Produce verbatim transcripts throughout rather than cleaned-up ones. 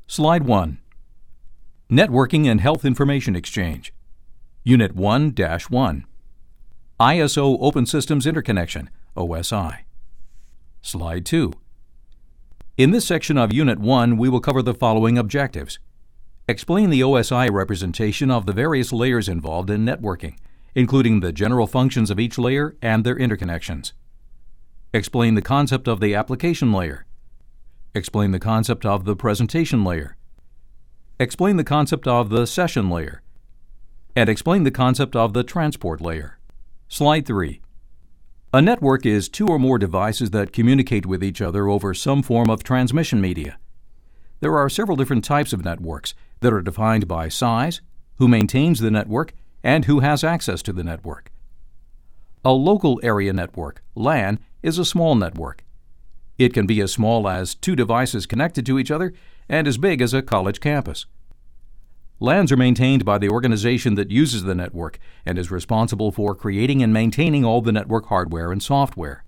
Slide one. Networking and Health Information Exchange. Unit one dash one. I S O Open Systems Interconnection, O S I. Slide two. In this section of Unit one, we will cover the following objectives. Explain the O S I representation of the various layers involved in networking, including the general functions of each layer and their interconnections. Explain the concept of the application layer. Explain the concept of the presentation layer. Explain the concept of the session layer. And explain the concept of the transport layer. Slide three. A network is two or more devices that communicate with each other over some form of transmission media. There are several different types of networks that are defined by size, who maintains the network, and who has access to the network. A local area network, LAN, is a small network. It can be as small as two devices connected to each other and as big as a college campus. LANs are maintained by the organization that uses the network and is responsible for creating and maintaining all the network hardware and software.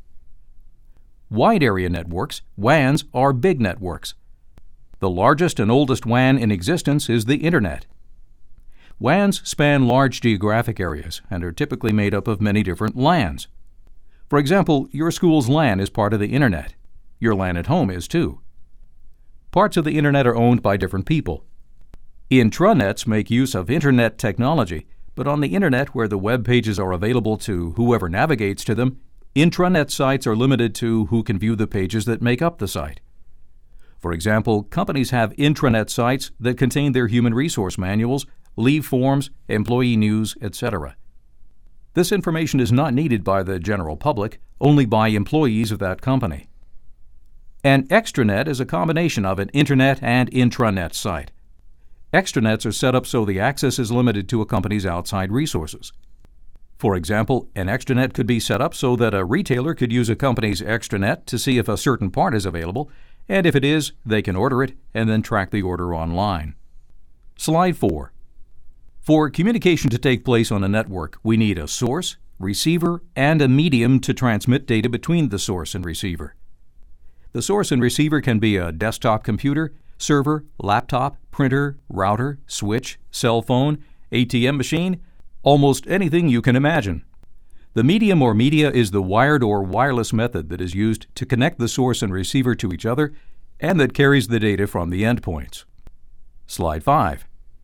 Wide area networks, W A Ns, are big networks. The largest and oldest W A N in existence is the Internet. W A Ns span large geographic areas and are typically made up of many different LANs. For example, your school's LAN is part of the Internet. Your LAN at home is too. Parts of the Internet are owned by different people. Intranets make use of Internet technology, but on the Internet, where the web pages are available to whoever navigates to them, intranet sites are limited to who can view the pages that make up the site. For example, companies have intranet sites that contain their human resource manuals, leave forms, employee news, et cetera. This information is not needed by the general public, only by employees of that company. An extranet is a combination of an internet and intranet site. Extranets are set up so the access is limited to a company's outside resources. For example, an extranet could be set up so that a retailer could use a company's extranet to see if a certain part is available, and if it is, they can order it and then track the order online. Slide four. For communication to take place on a network, we need a source, receiver, and a medium to transmit data between the source and receiver. The source and receiver can be a desktop computer, server, laptop, printer, router, switch, cell phone, A T M machine, almost anything you can imagine. The medium or media is the wired or wireless method that is used to connect the source and receiver to each other and that carries the data from the endpoints. Slide five.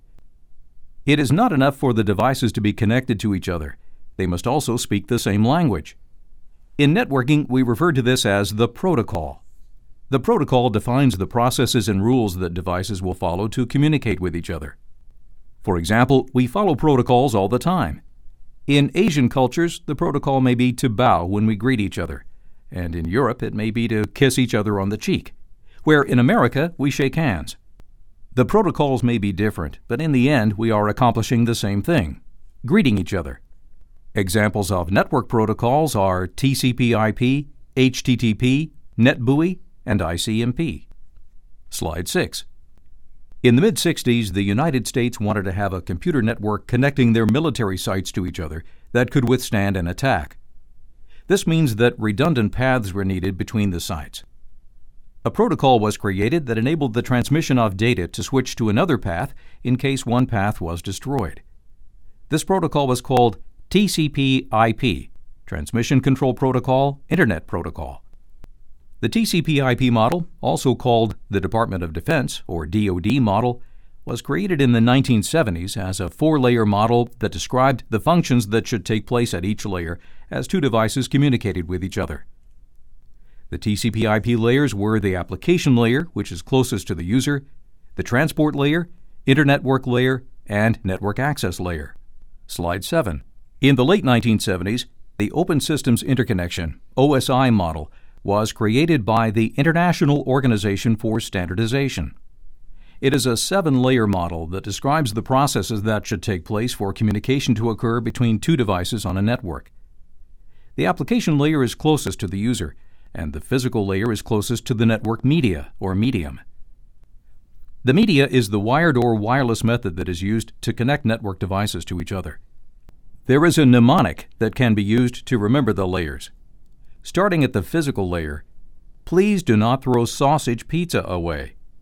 It is not enough for the devices to be connected to each other. They must also speak the same language. In networking, we refer to this as the protocol. The protocol defines the processes and rules that devices will follow to communicate with each other. For example, we follow protocols all the time. In Asian cultures, the protocol may be to bow when we greet each other, and in Europe it may be to kiss each other on the cheek, where in America we shake hands. The protocols may be different, but in the end we are accomplishing the same thing, greeting each other. Examples of network protocols are T C P I P, H T T P, NetBEUI, and I C M P. Slide six. In the mid sixties, the United States wanted to have a computer network connecting their military sites to each other that could withstand an attack. This means that redundant paths were needed between the sites. A protocol was created that enabled the transmission of data to switch to another path in case one path was destroyed. This protocol was called T C P I P, Transmission Control Protocol, Internet Protocol. The T C P I P model, also called the Department of Defense, or D O D model, was created in the nineteen seventies as a four-layer model that described the functions that should take place at each layer as two devices communicated with each other. The T C P I P layers were the application layer, which is closest to the user, the transport layer, internetwork layer, and network access layer. Slide seven. In the late nineteen seventies, the Open Systems Interconnection, O S I model, was created by the International Organization for Standardization. It is a seven-layer model that describes the processes that should take place for communication to occur between two devices on a network. The application layer is closest to the user, and the physical layer is closest to the network media, or medium. The media is the wired or wireless method that is used to connect network devices to each other. There is a mnemonic that can be used to remember the layers. Starting at the physical layer, please do not throw sausage pizza away.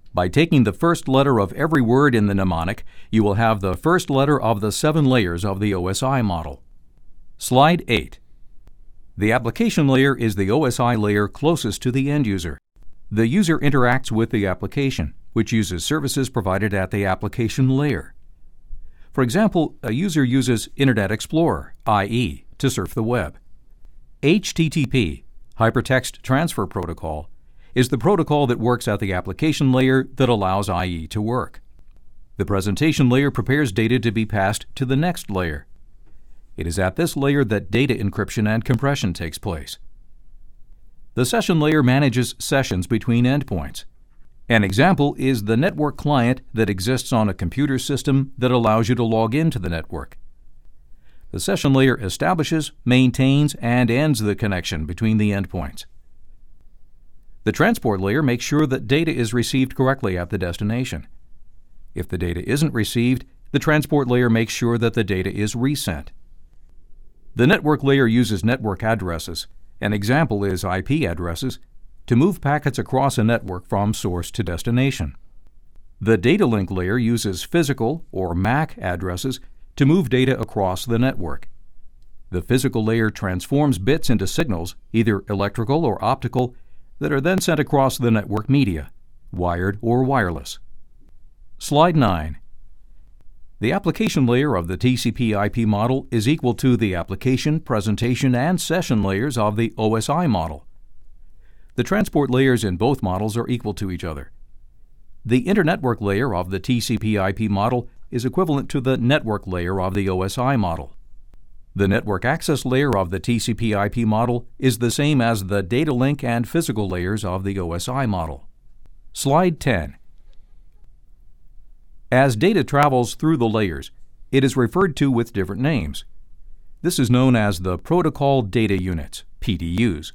By taking the first letter of every word in the mnemonic, you will have the first letter of the seven layers of the O S I model. Slide eight. The application layer is the O S I layer closest to the end user. The user interacts with the application, which uses services provided at the application layer. For example, a user uses Internet Explorer, I E, to surf the web. H T T P, Hypertext Transfer Protocol, is the protocol that works at the application layer that allows I E to work. The presentation layer prepares data to be passed to the next layer. It is at this layer that data encryption and compression takes place. The session layer manages sessions between endpoints. An example is the network client that exists on a computer system that allows you to log into the network. The session layer establishes, maintains, and ends the connection between the endpoints. The transport layer makes sure that data is received correctly at the destination. If the data isn't received, the transport layer makes sure that the data is resent. The network layer uses network addresses, an example is I P addresses, to move packets across a network from source to destination. The data link layer uses physical, or M A C, addresses to move data across the network. The physical layer transforms bits into signals, either electrical or optical, that are then sent across the network media, wired or wireless. Slide nine. The application layer of the T C P I P model is equal to the application, presentation, and session layers of the O S I model. The transport layers in both models are equal to each other. The internetwork layer of the T C P I P model is equivalent to the network layer of the O S I model. The network access layer of the T C P I P model is the same as the data link and physical layers of the O S I model. Slide ten. As data travels through the layers, it is referred to with different names. This is known as the Protocol Data Units, P D Us.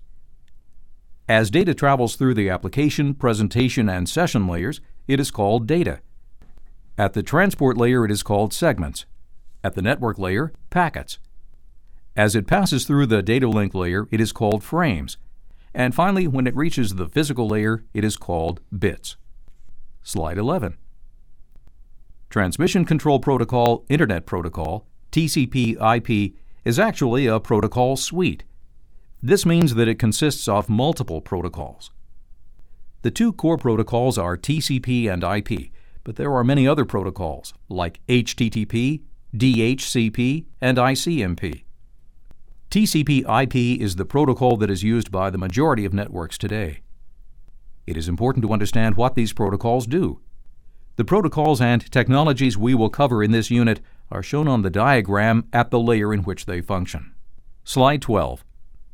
As data travels through the application, presentation, and session layers, it is called data. At the transport layer, it is called segments. At the network layer, packets. As it passes through the data link layer, it is called frames. And finally, when it reaches the physical layer, it is called bits. Slide eleven. Transmission Control Protocol, Internet Protocol, T C P I P, is actually a protocol suite. This means that it consists of multiple protocols. The two core protocols are T C P and I P, but there are many other protocols like H T T P, D H C P, and I C M P. T C P I P is the protocol that is used by the majority of networks today. It is important to understand what these protocols do. The protocols and technologies we will cover in this unit are shown on the diagram at the layer in which they function. Slide twelve.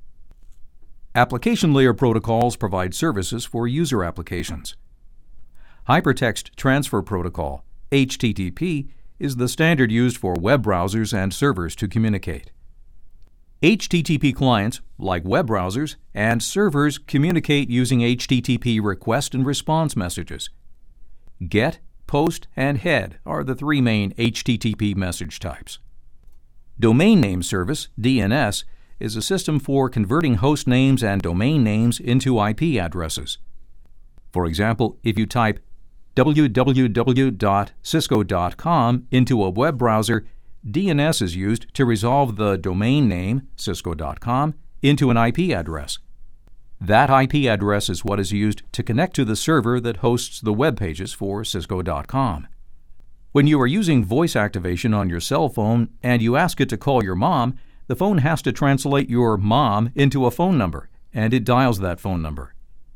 Application layer protocols provide services for user applications. Hypertext Transfer Protocol, H T T P, is the standard used for web browsers and servers to communicate. H T T P clients, like web browsers, and servers communicate using H T T P request and response messages. GET, POST, and HEAD are the three main H T T P message types. Domain Name Service, D N S, is a system for converting host names and domain names into I P addresses. For example, if you type w w w dot cisco dot com into a web browser, D N S is used to resolve the domain name, cisco dot com, into an I P address. That I P address is what is used to connect to the server that hosts the web pages for cisco dot com. When you are using voice activation on your cell phone and you ask it to call your mom, the phone has to translate your mom into a phone number, and it dials that phone number.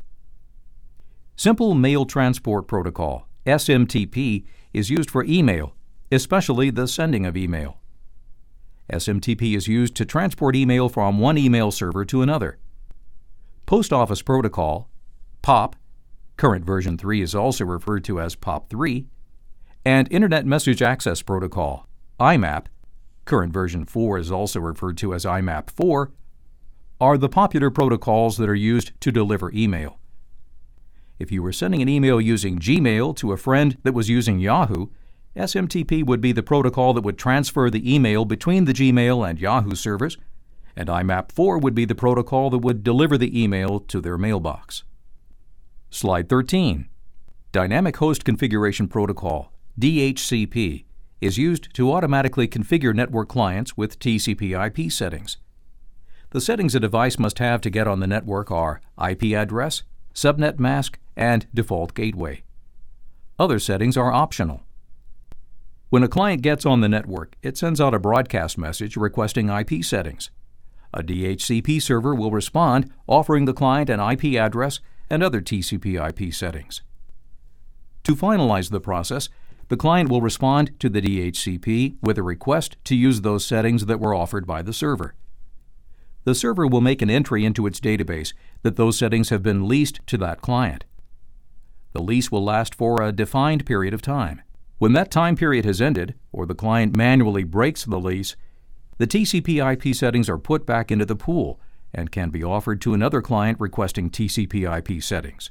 Simple Mail Transport Protocol, S M T P, is used for email, especially the sending of email. S M T P is used to transport email from one email server to another. Post Office Protocol, P O P, current version three is also referred to as P O P three, and Internet Message Access Protocol, I M A P, current version four is also referred to as I M A P four, are the popular protocols that are used to deliver email. If you were sending an email using Gmail to a friend that was using Yahoo, S M T P would be the protocol that would transfer the email between the Gmail and Yahoo servers, and I M A P four would be the protocol that would deliver the email to their mailbox. Slide thirteen. Dynamic Host Configuration Protocol, D H C P, is used to automatically configure network clients with T C P I P settings. The settings a device must have to get on the network are I P address, subnet mask, and default gateway. Other settings are optional. When a client gets on the network, it sends out a broadcast message requesting I P settings. A D H C P server will respond, offering the client an I P address and other T C P I P settings. To finalize the process, the client will respond to the D H C P with a request to use those settings that were offered by the server. The server will make an entry into its database that those settings have been leased to that client. The lease will last for a defined period of time. When that time period has ended, or the client manually breaks the lease, the T C P I P settings are put back into the pool and can be offered to another client requesting T C P I P settings.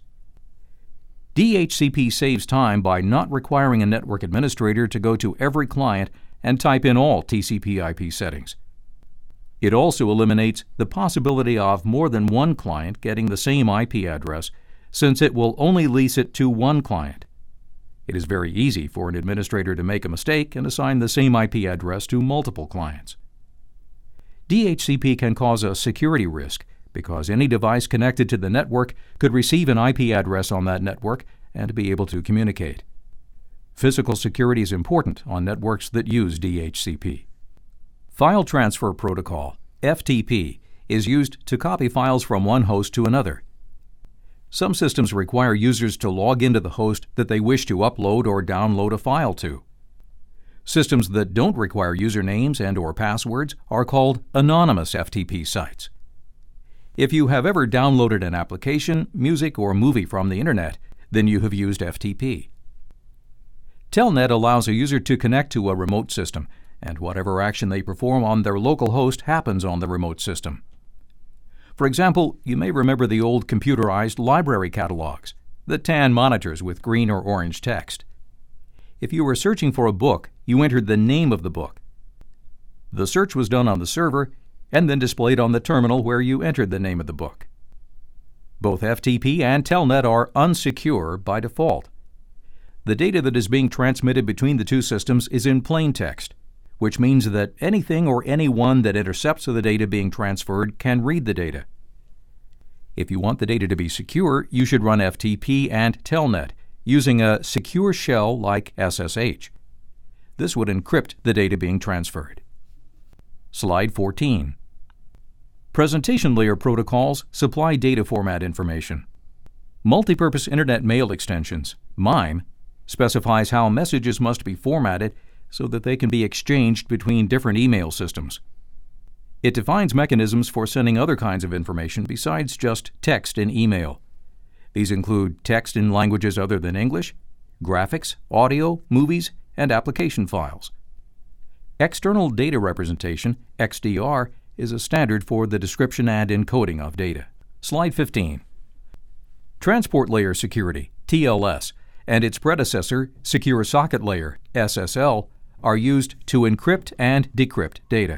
D H C P saves time by not requiring a network administrator to go to every client and type in all T C P I P settings. It also eliminates the possibility of more than one client getting the same I P address, since it will only lease it to one client. It is very easy for an administrator to make a mistake and assign the same I P address to multiple clients. D H C P can cause a security risk because any device connected to the network could receive an I P address on that network and be able to communicate. Physical security is important on networks that use D H C P. File Transfer Protocol, F T P, is used to copy files from one host to another. Some systems require users to log into the host that they wish to upload or download a file to. Systems that don't require usernames and or passwords are called anonymous F T P sites. If you have ever downloaded an application, music, or movie from the Internet, then you have used F T P. Telnet allows a user to connect to a remote system, and whatever action they perform on their local host happens on the remote system. For example, you may remember the old computerized library catalogs, the tan monitors with green or orange text. If you were searching for a book, you entered the name of the book. The search was done on the server and then displayed on the terminal where you entered the name of the book. Both F T P and Telnet are unsecure by default. The data that is being transmitted between the two systems is in plain text, which means that anything or anyone that intercepts the data being transferred can read the data. If you want the data to be secure, you should run F T P and Telnet using a secure shell like S S H. This would encrypt the data being transferred. Slide fourteen. Presentation layer protocols supply data format information. Multipurpose Internet Mail Extensions, MIME, specifies how messages must be formatted so that they can be exchanged between different email systems. It defines mechanisms for sending other kinds of information besides just text in email. These include text in languages other than English, graphics, audio, movies, and application files. External Data Representation, X D R, is a standard for the description and encoding of data. Slide fifteen. Transport Layer Security, T L S, and its predecessor, Secure Socket Layer, S S L, are used to encrypt and decrypt data.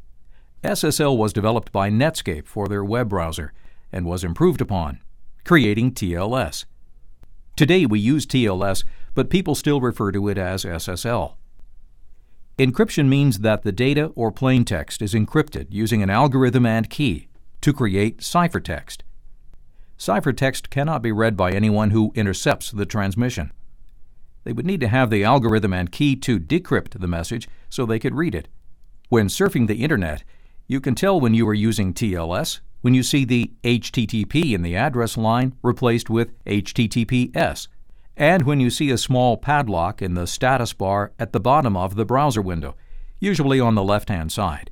S S L was developed by Netscape for their web browser and was improved upon, creating T L S. Today we use T L S, but people still refer to it as S S L. Encryption means that the data or plain text is encrypted using an algorithm and key to create ciphertext. Ciphertext cannot be read by anyone who intercepts the transmission. They would need to have the algorithm and key to decrypt the message so they could read it. When surfing the Internet, you can tell when you are using T L S when you see the H T T P in the address line replaced with H T T P S, and when you see a small padlock in the status bar at the bottom of the browser window, usually on the left-hand side.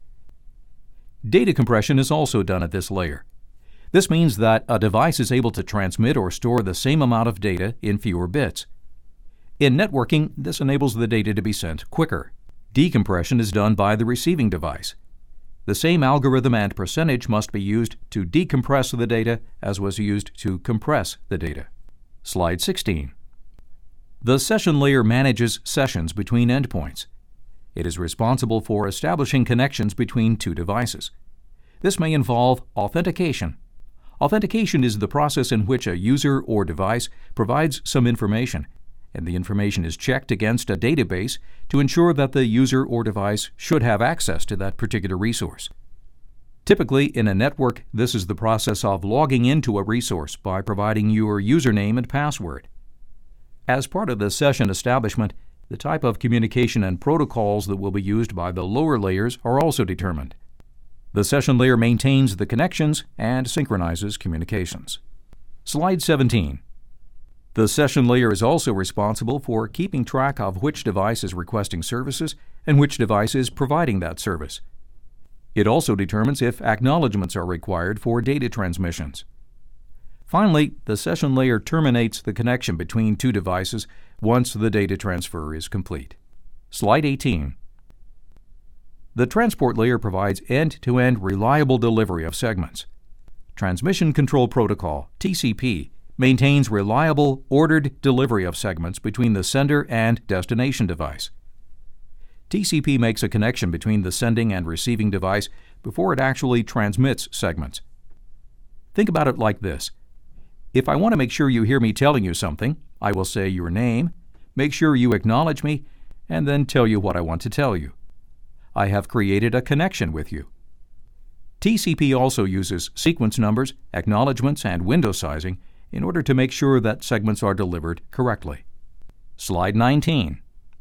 Data compression is also done at this layer. This means that a device is able to transmit or store the same amount of data in fewer bits. In networking, this enables the data to be sent quicker. Decompression is done by the receiving device. The same algorithm and percentage must be used to decompress the data as was used to compress the data. Slide sixteen. The session layer manages sessions between endpoints. It is responsible for establishing connections between two devices. This may involve authentication. Authentication is the process in which a user or device provides some information, and the information is checked against a database to ensure that the user or device should have access to that particular resource. Typically, in a network, this is the process of logging into a resource by providing your username and password. As part of the session establishment, the type of communication and protocols that will be used by the lower layers are also determined. The session layer maintains the connections and synchronizes communications. Slide seventeen. The session layer is also responsible for keeping track of which device is requesting services and which device is providing that service. It also determines if acknowledgments are required for data transmissions. Finally, the session layer terminates the connection between two devices once the data transfer is complete. Slide eighteen. The transport layer provides end-to-end reliable delivery of segments. Transmission Control Protocol, T C P, maintains reliable, ordered delivery of segments between the sender and destination device. T C P makes a connection between the sending and receiving device before it actually transmits segments. Think about it like this. If I want to make sure you hear me telling you something, I will say your name, make sure you acknowledge me, and then tell you what I want to tell you. I have created a connection with you. T C P also uses sequence numbers, acknowledgments, and window sizing in order to make sure that segments are delivered correctly. Slide nineteen.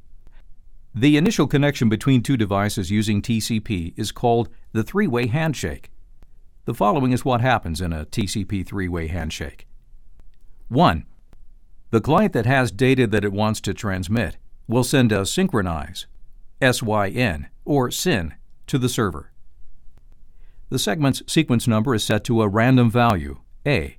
The initial connection between two devices using T C P is called the three-way handshake. The following is what happens in a T C P three-way handshake. one. The client that has data that it wants to transmit will send a synchronize, S Y N, or S Y N, to the server. The segment's sequence number is set to a random value, A.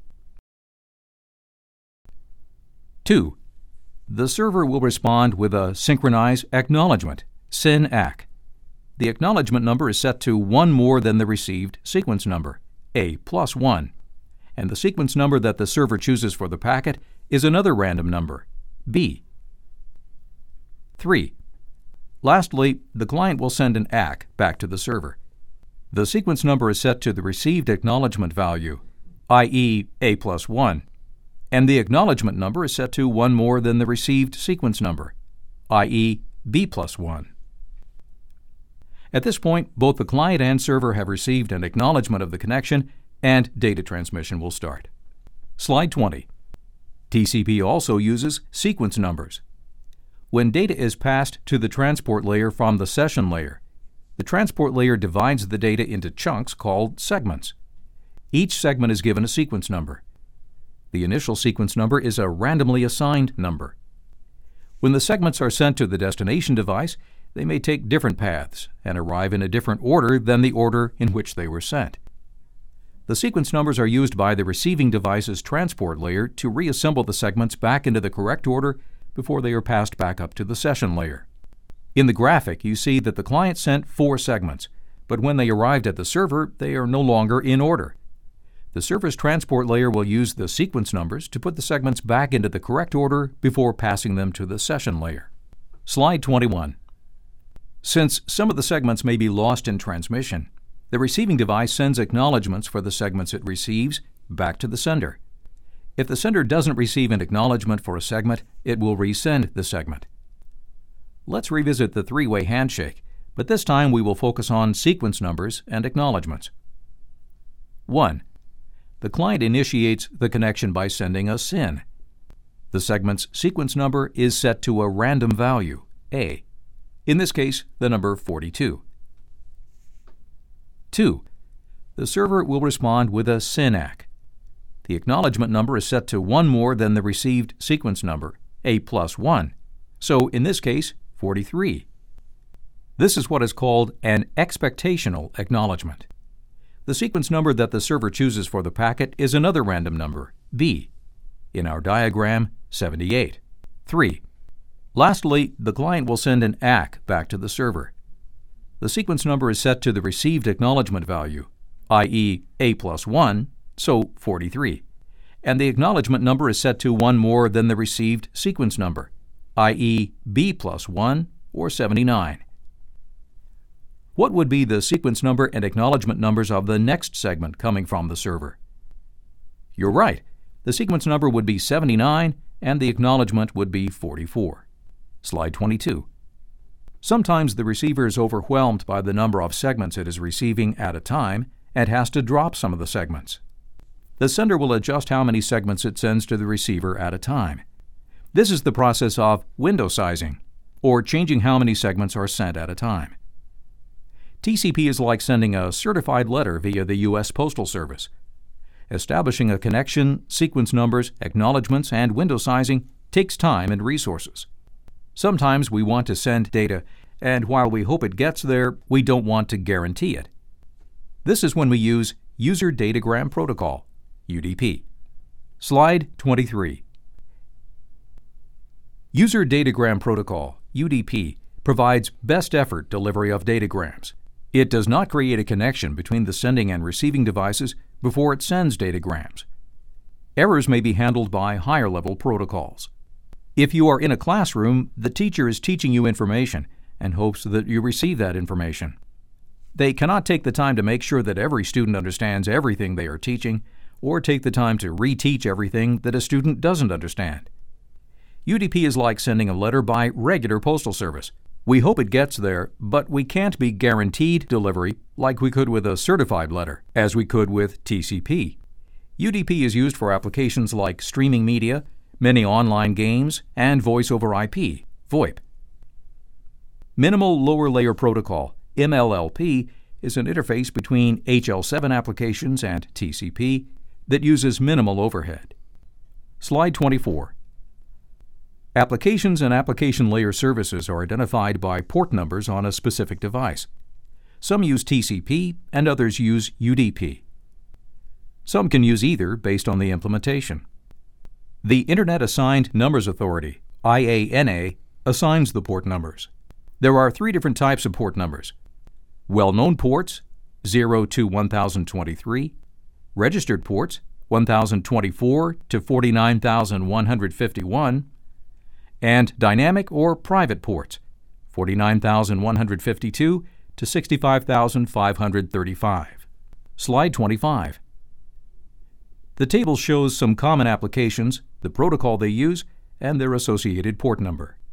two. The server will respond with a synchronize acknowledgement, S Y N A C. The acknowledgement number is set to one more than the received sequence number, A plus one, and the sequence number that the server chooses for the packet is another random number, B. three. Lastly, the client will send an A C back to the server. The sequence number is set to the received acknowledgement value, that is A plus one, and the acknowledgement number is set to one more than the received sequence number, that is B plus one. At this point, both the client and server have received an acknowledgement of the connection, and data transmission will start. Slide twenty. T C P also uses sequence numbers. When data is passed to the transport layer from the session layer, the transport layer divides the data into chunks called segments. Each segment is given a sequence number. The initial sequence number is a randomly assigned number. When the segments are sent to the destination device, they may take different paths and arrive in a different order than the order in which they were sent. The sequence numbers are used by the receiving device's transport layer to reassemble the segments back into the correct order before they are passed back up to the session layer. In the graphic, you see that the client sent four segments, but when they arrived at the server, they are no longer in order. The server's transport layer will use the sequence numbers to put the segments back into the correct order before passing them to the session layer. Slide twenty-one. Since some of the segments may be lost in transmission, the receiving device sends acknowledgments for the segments it receives back to the sender. If the sender doesn't receive an acknowledgment for a segment, it will resend the segment. Let's revisit the three-way handshake, but this time we will focus on sequence numbers and acknowledgments. one. The client initiates the connection by sending a S Y N. The segment's sequence number is set to a random value, A. In this case, the number forty-two. two. The server will respond with a S Y N A C. The acknowledgement number is set to one more than the received sequence number, A plus one. So, in this case, forty-three. This is what is called an expectational acknowledgement. The sequence number that the server chooses for the packet is another random number, B. In our diagram, seventy-eight. three. Lastly, the client will send an A C back to the server. The sequence number is set to the received acknowledgement value, that is A plus one, so forty-three, and the acknowledgement number is set to one more than the received sequence number, that is B plus one, or seventy-nine. What would be the sequence number and acknowledgement numbers of the next segment coming from the server? You're right. The sequence number would be seventy-nine and the acknowledgement would be forty-four. Slide twenty-two. Sometimes the receiver is overwhelmed by the number of segments it is receiving at a time and has to drop some of the segments. The sender will adjust how many segments it sends to the receiver at a time. This is the process of window sizing, or changing how many segments are sent at a time. T C P is like sending a certified letter via the U S Postal Service. Establishing a connection, sequence numbers, acknowledgments, and window sizing takes time and resources. Sometimes we want to send data, and while we hope it gets there, we don't want to guarantee it. This is when we use User Datagram Protocol, U D P. Slide twenty-three. User Datagram Protocol, U D P, provides best effort delivery of datagrams. It does not create a connection between the sending and receiving devices before it sends datagrams. Errors may be handled by higher-level protocols. If you are in a classroom, the teacher is teaching you information and hopes that you receive that information. They cannot take the time to make sure that every student understands everything they are teaching, or take the time to reteach everything that a student doesn't understand. U D P is like sending a letter by regular postal service. We hope it gets there, but we can't be guaranteed delivery like we could with a certified letter, as we could with T C P. U D P is used for applications like streaming media, many online games, and voice over I P, VoIP. Minimal Lower Layer Protocol, M L L P, is an interface between H L seven applications and T C P that uses minimal overhead. Slide twenty-four. Applications and application layer services are identified by port numbers on a specific device. Some use T C P and others use U D P. Some can use either based on the implementation. The Internet Assigned Numbers Authority, I A N A, assigns the port numbers. There are three different types of port numbers: well-known ports, zero to one thousand twenty-three, registered ports, one thousand twenty-four to forty-nine thousand one hundred fifty-one, and dynamic or private ports, forty-nine thousand one hundred fifty-two to sixty-five thousand five hundred thirty-five. Slide twenty-five. The table shows some common applications, the protocol they use, and their associated port number.